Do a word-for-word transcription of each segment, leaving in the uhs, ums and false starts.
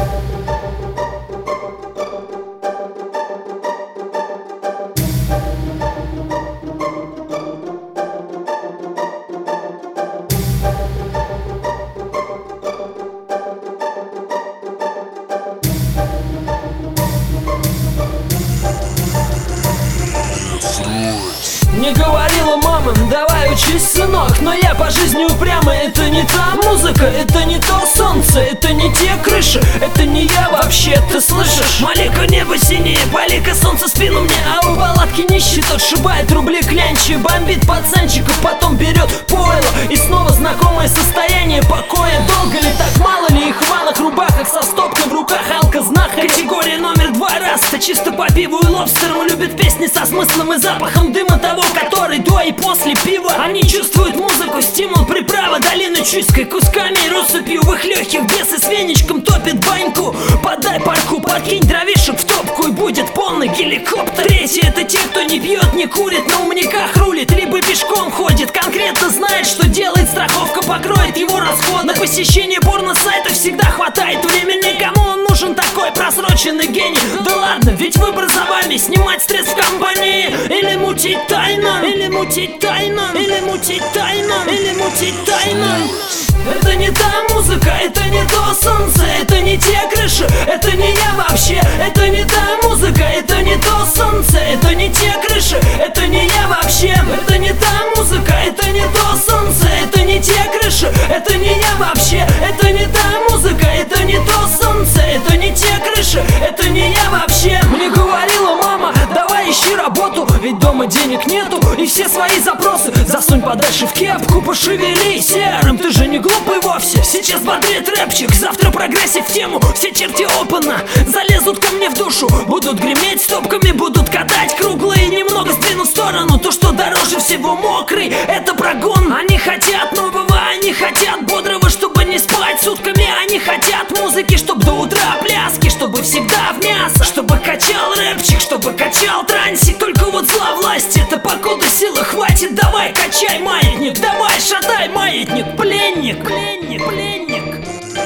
Мне говорила мама, давай учись, сынок, но я по жизни упрямый. Это не та музыка, это не то солнце, это не те крыши, это не я вообще, ты слышишь? Малика небо синее, полика солнце спину мне, а у палатки нищий тот шибает рубли клянчи, бомбит пацанчиков, потом берет пойло и снова знакомое состояние покоя. Долго ли так, мало ли их в ванных рубахах со стопкой в руках, алка-знахарь. Категория номер два раста, чисто по пиву и лобстеру, любит песни со смыслом и запахом дыма того, который до и после пива. Они чувствуют музыку, стимул, приправа, долины чисткой, кусками и россыпью в их легких. Бесы с веничком топит баньку, подай парку, подкинь дровишек в топку и будет полный геликоптер. Третий — это те, кто не пьет, не курит, на умниках рулит, либо пешком ходит, конкретно знает, что делает, страховка покроет его расход. На посещение порно-сайтов всегда хватает времени. Кому он нужен такой просроченный гений? Да ладно, ведь выбор за вами: снимать стресс в компании или мутить тайно, или мутить тайно, или мутить тайно, или мутить тайно. Это не та музыка, это не то солнце, это не те крыши, это не я вообще. Это не та музыка, это не то солнце, это не те крыши, это не я вообще. Это не та музыка, это не то солнце, это не те крыши, это не я вообще. Это не та музыка, это не то солнце, это не те крыши, это не я вообще. Мне говорила мама, давай ищи работу, ведь дома денег нету, и все свои запросы засунь подальше в кепку, пошевелись серым, ты же не глупый вовсе. Сейчас бодрит рэпчик, завтра прогрессив в тему. Все черти опана залезут ко мне в душу, будут греметь стопками, будут катать круглые, немного сдвинут в сторону то, что дороже всего. Мокрый — это прогон. Они хотят нового, они хотят бодрого, чтобы не спать сутками. Они хотят музыки, чтобы до утра пляски, чтобы всегда в мясо, чтобы качал рэпчик, чтобы качал трансик. Только вот зла власти, это покуда силы хватит. Давай качай маятник, давай шатай маятник, пленник, пленник, пленник.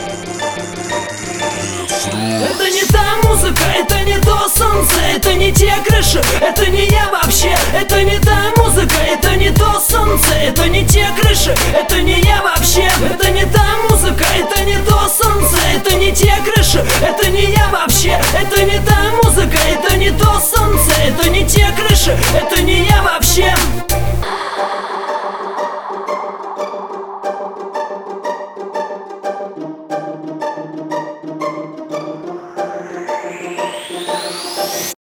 Это не та музыка, это не то солнце, это не те крыши, это не я вообще. Это не та музыка, это не то солнце, это не те крыши, это не я вообще. Это не та музыка, это не то солнце, это не те крыши, это не я вообще. Это не та музыка, это не то солнце, это не те крыши, это не я вообще.